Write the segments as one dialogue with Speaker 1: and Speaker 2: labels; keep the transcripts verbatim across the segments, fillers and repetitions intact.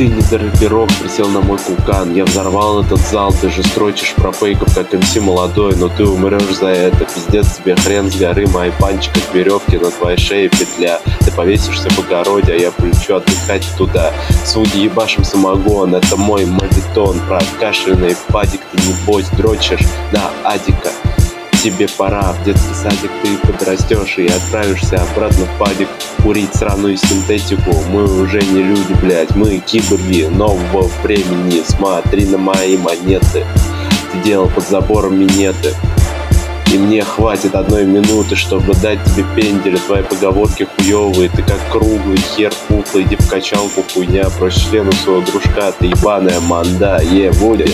Speaker 1: Ты не драпирок, присел на мой кулкан. Я взорвал этот зал, ты же строчишь про фейков, как эм си молодой. Но ты умрешь за это, пиздец тебе хрен с горы. Мои панчи как веревки, на твоей шее петля. Ты повесишься в огороде, а я полечу отдыхать туда. Судьи ебашим самогон, это мой мавитон. Прокашленный падик, ты небось дрочишь на Адика. Тебе пора, в детский садик ты подрастешь и отправишься обратно в падик курить сраную синтетику. Мы уже не люди, блядь, мы киборги нового времени. Смотри на мои монеты, ты делал под забором минеты. И мне хватит одной минуты, чтобы дать тебе пенделя. Твои поговорки хуёвые, ты как круглый хер пухлый. Иди в качалку, хуйня, прочь члену своего дружка. Ты ебаная манда, е, Вуди.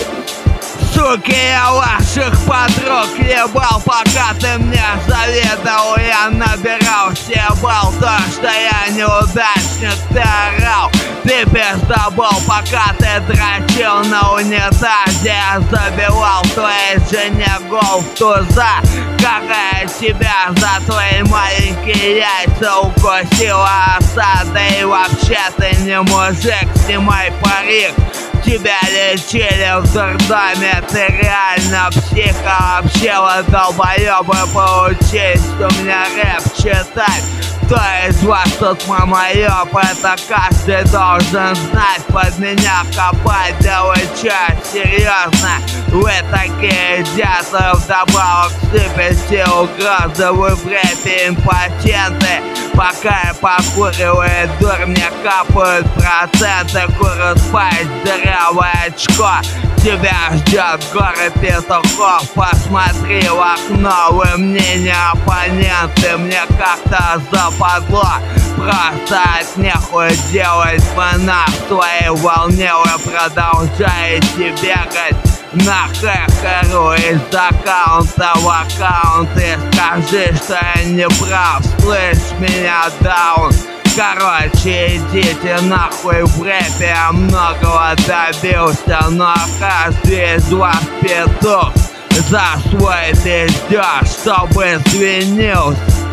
Speaker 2: Суки, я ваших подруг ебал, пока ты мне завидовал. Я набирал все балл, то, что я неудачник, ты орал. Ты пиздобол, пока ты дрочил на унитазе. Я забивал твоей жене гол в туза. Какая тебя за твои маленькие яйца укусила осада. И вообще ты не мужик, снимай парик. Тебя лечили в дурдоме, ты реально психа. Вообще вы долбоёбы, поучись у меня рэп читать. Кто из вас тут мамоёб, это каждый должен знать. Под меня копать, да вы чё, серьезно? Вы такие идиоты, вдобавок сыпете угрозы. Вы в рэпе импотенты. Пока я покуриваю дур, мне капают проценты. Куру спайс, дырявое очко. Тебя ждет горы петухов. Посмотри в окно, вы мне не оппоненты. Мне как-то западло просто от нехуй делать. Вы на своей волне, вы продолжаете бегать на хэкеру из аккаунта в аккаунт. И скажи, что я не прав, слышь меня, даун. Короче, идите нахуй в рэпе, я многого добился. Но каждый из вас петух, за свой ты ждешь, чтобы извинился.